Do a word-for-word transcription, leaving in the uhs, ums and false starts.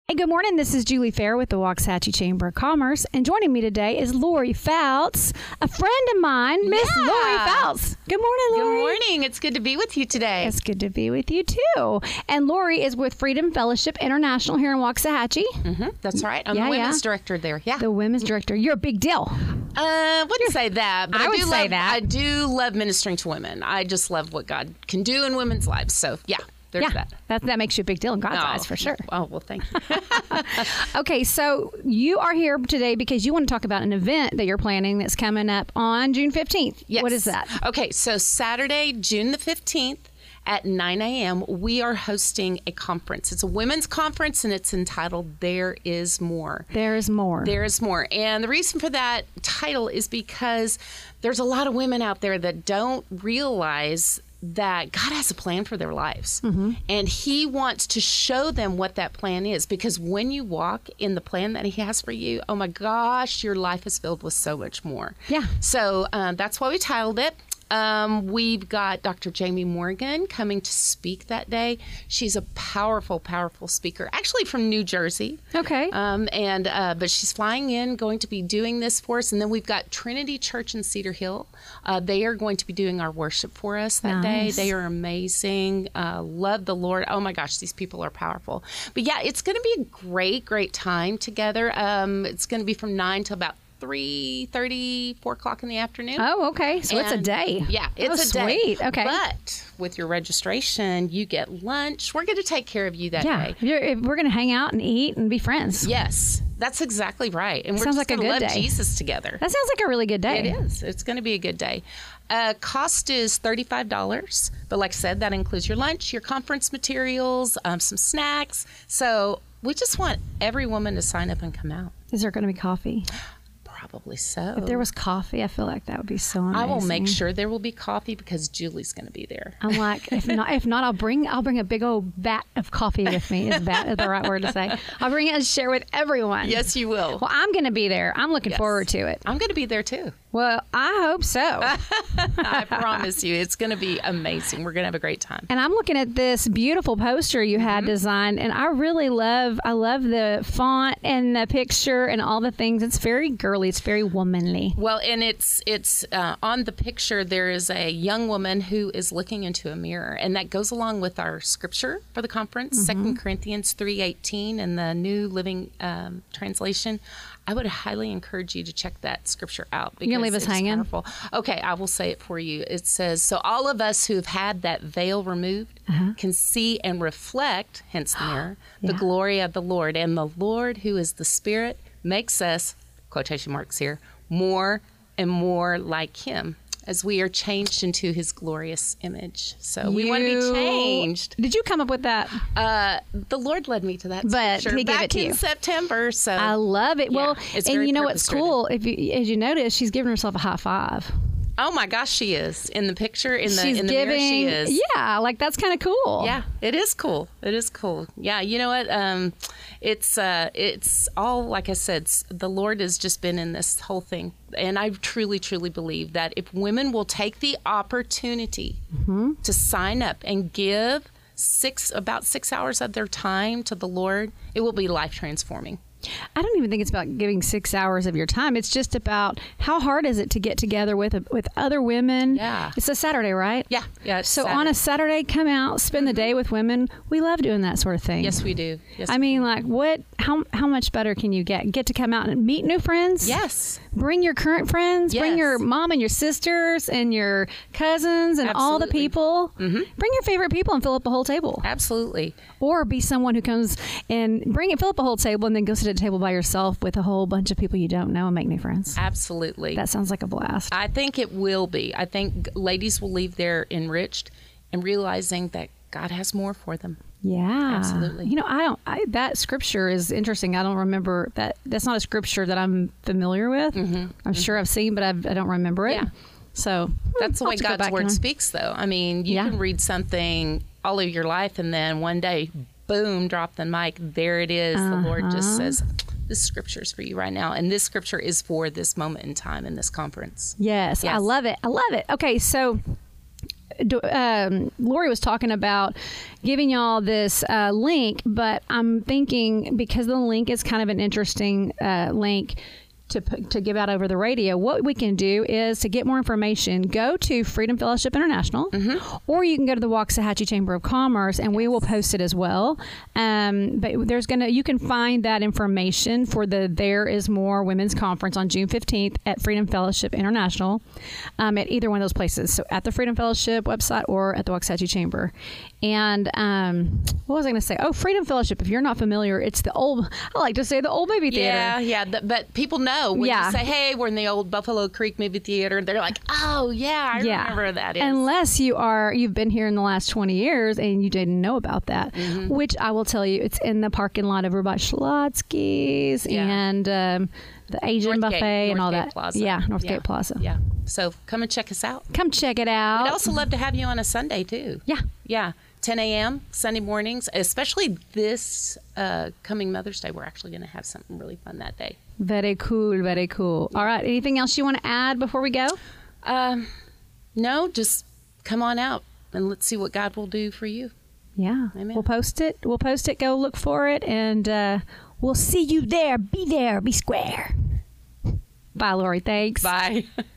Hey, good morning. This is Julie Fair with the Waxahachie Chamber of Commerce, and joining me today is Lori Fouts, a friend of mine, Miss Yeah. Lori Fouts. Good morning, Lori. Good morning. It's good to be with you today. It's good to be with you too. And Lori is with Freedom Fellowship International here in Waxahachie. Mm-hmm. That's right. I'm Yeah, the women's yeah. director there. Yeah. The women's director. You're a big deal. Uh, wouldn't say that, but I I, would do say love, that. I do love ministering to women. I just love what God can do in women's lives. So yeah, there's yeah, that. that that makes you a big deal in God's Oh, eyes for sure. Oh well, thank you. Okay, so you are here today because you want to talk about an event that you're planning that's coming up on June fifteenth. Yes. What is that? Okay, so Saturday, June the fifteenth. At nine a.m., we are hosting a conference. It's a women's conference, and it's entitled There Is More. There is more. There is more. And the reason for that title is because there's a lot of women out there that don't realize that God has a plan for their lives. Mm-hmm. And He wants to show them what that plan is. Because when you walk in the plan that He has for you, oh my gosh, your life is filled with so much more. Yeah. So um, that's why we titled it. Um, we've got Doctor Jamie Morgan coming to speak that day. She's a powerful, powerful speaker, actually from New Jersey. Okay. Um, and uh, but she's flying in, going to be doing this for us. And then we've got Trinity Church in Cedar Hill. Uh, they are going to be doing our worship for us that Nice. day. They are amazing. Uh, love the Lord. Oh my gosh, these people are powerful. But yeah, it's going to be a great, great time together. Um, it's going to be from nine till about three thirty, four o'clock in the afternoon. Oh, okay. So it's a And- day. Yeah, it's Oh, a day. sweet. Okay. But with your registration, you get lunch. We're going to take care of you that Yeah. day. If you're, if we're going to hang out and eat and be friends. Yes, that's exactly right. And we're Sounds just like a going to good love day. Jesus together. That sounds like a really good day. It is. It's going to be a good day. Uh, cost is thirty-five dollars. But like I said, that includes your lunch, your conference materials, um, some snacks. So we just want every woman to sign up and come out. Is there going to be coffee? Probably so. If there was coffee, I feel like that would be so amazing. I will make sure there will be coffee because Julie's going to be there. I'm like, if not, if not, I'll bring, I'll bring a big old vat of coffee with me. Is vat the right word to say? I'll bring it and share with everyone. Yes, you will. Well, I'm going to be there. I'm looking Yes. forward to it. I'm going to be there too. Well, I hope so. I promise you, it's going to be amazing. We're going to have a great time. And I'm looking at this beautiful poster you had designed, and I really love, I love the font and the picture and all the things. It's very girly. It's very womanly. Well, and it's it's uh, on the picture. There is a young woman who is looking into a mirror, and that goes along with our scripture for the conference, Second Corinthians three eighteen, in the New Living um, Translation. I would highly encourage you to check that scripture out. You gonna leave us it's hanging? powerful. Okay, I will say it for you. It says, "So all of us who have had that veil removed can see and reflect, hence the mirror, the Yeah. glory of the Lord, and the Lord, who is the Spirit, makes us." Quotation marks here, more and more like Him as we are changed into His glorious image. So we want to You- be changed. Did you come up with that? Uh, the Lord led me to that But scripture He gave back it to in you. September. So I love it. Yeah, Well, it's and very you know what's purpose-driven. cool? If you, as you notice, she's giving herself a high five. oh my gosh, she is in the picture in the she's in the giving. mirror. She is. Yeah, like that's kind of cool. Yeah, it is cool. It is cool. Yeah, you know what? Um, it's uh, it's all like I said. s- The Lord has just been in this whole thing, and I truly, truly believe that if women will take the opportunity Mm-hmm. to sign up and give six about six hours of their time to the Lord, it will be life transforming. I don't even think it's about giving six hours of your time. It's just about how hard is it to get together with with other women. Yeah. It's a Saturday, right? Yeah, yeah. It's So on a Saturday, come out, spend the day with women. We love doing that sort of thing. yes, we do. Yes, I mean, like, what? How how much better can you get? Get to come out and meet new friends. yes. Bring your current friends. Bring Yes. your mom and your sisters and your cousins and all the Absolutely. people. Mm-hmm. Bring your favorite people and fill up the whole table. Absolutely. Or be someone who comes and bring it, fill up a whole table, and then go sit at a table by yourself with a whole bunch of people you don't know and make new friends. Absolutely. That sounds like a blast. I think it will be. I think ladies will leave there enriched and realizing that God has more for them. Yeah, Absolutely. You know, I don't. I, that scripture is interesting. I don't remember that. That's not a scripture that I'm familiar with. I'm sure I've seen, but I've, I don't remember it. Yeah. So That's the I'll way have to go God's back word and- speaks, though. I mean, you Yeah. can read something all of your life, and then one day, boom, drop the mic. There it is. The Lord Uh-huh. just says, "This scripture is for you right now," and this scripture is for this moment in time in this conference. Yes, I Yes. love it. I love it. Okay, so um, Lori was talking about giving y'all this uh, link, but I'm thinking because the link is kind of an interesting uh, link to put, to give out over the radio, what we can do is to get more information, go to Freedom Fellowship International, mm-hmm. or you can go to the Waxahachie Chamber of Commerce, and yes. we will post it as well. Um, but there's gonna you can find that information for the There Is More Women's Conference on June fifteenth at Freedom Fellowship International, um, at either one of those places. So at the Freedom Fellowship website or at the Waxahachie Chamber. And um, what was I going to say? Oh, Freedom Fellowship. If you're not familiar, it's the old, I like to say the old movie theater. Yeah, yeah. The, but people know when yeah. you say, hey, we're in the old Buffalo Creek movie theater. They're like, oh, yeah, I yeah. remember that is. Unless you are, you've been here in the last twenty years and you didn't know about that, mm-hmm. which I will tell you, it's in the parking lot over by Schlotsky's yeah. and um, the Asian North buffet Gate, and North all Gate that. Plaza. Yeah, Northgate yeah. Plaza. Yeah. So come and check us out. Come check it out. We'd also love to have you on a Sunday, too. Yeah. Yeah. ten a.m. Sunday mornings, especially this uh, coming Mother's Day. We're actually going to have something really fun that day. Very cool. Very cool. All right. Anything else you want to add before we go? Um, no, just come on out and let's see what God will do for you. Yeah. Amen. We'll post it. We'll post it. Go look for it. And uh, we'll see you there. Be there. Be square. Bye, Lori. Thanks. Bye.